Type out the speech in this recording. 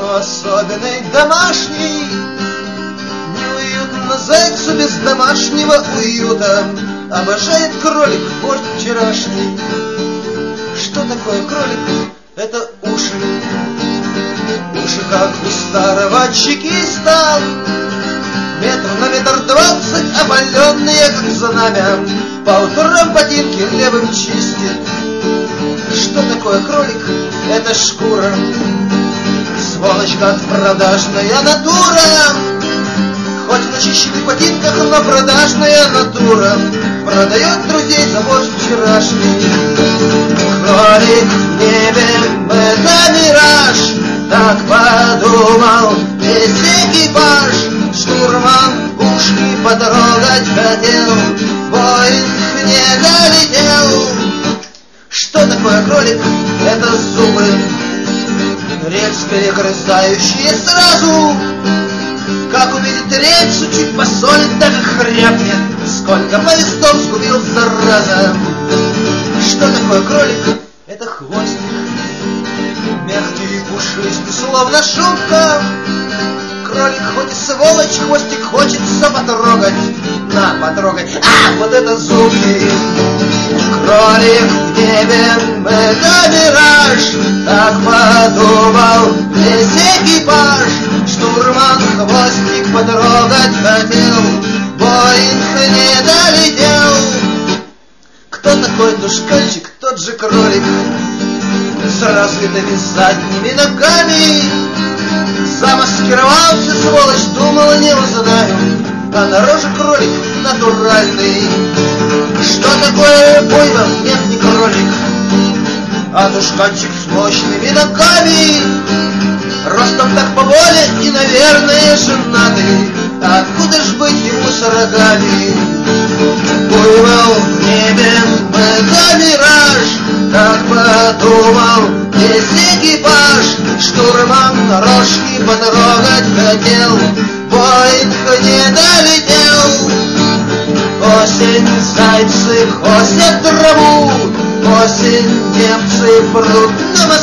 особенный, домашний. Неуютно зайцу без домашнего уюта. Обожает кролик борщ вчерашний. Что такое кролик? Это уши. Уши, как у старого чекиста, метр на метр 20, опаленные, как знамя. По утрам ботинки левым чистит. Что такое кролик? Это шкура. Сволочь, как продажная натура. Хоть в начищенных ботинках, но продажная натура. Продает друзей за борщ вчерашний. Кролик в небе — это мираж. Так подумал весь экипаж. Штурман ушки потрогать хотел, Боинг не долетел. Что такое кролик? Это зубы, рельс перегрызающие сразу. Как увидит рельсу, чуть посолит, так и хряпнет. Сколько повестов сгубил, зараза. Что такое кролик? Это хвостик, мягкий и пушистый, словно шубка. Кролик хоть и сволочь, хвостик хочется потрогать. На, потрогать. А, вот это зубки. Кролик в небе — это мираж. Так подумал весь экипаж. Штурман хвостик потрогать хотел, Боинг не долетел. Кто такой душкальчик? Тот же кролик с развитыми задними ногами. Замаскировался, сволочь, думал, не узнаю, а на роже кролик натуральный. Что такое буйвол? Нет, не кролик, а душканчик с мощными ногами. Ростом так по воле и, наверное, женатый. Откуда ж быть ему с рогами? Буйвол в небе — это мираж. Так подумал весь экипаж. Штурман рожки потрогать хотел, Боинг не долетел. Осень, зайцы косят траву, осень, немцы прут на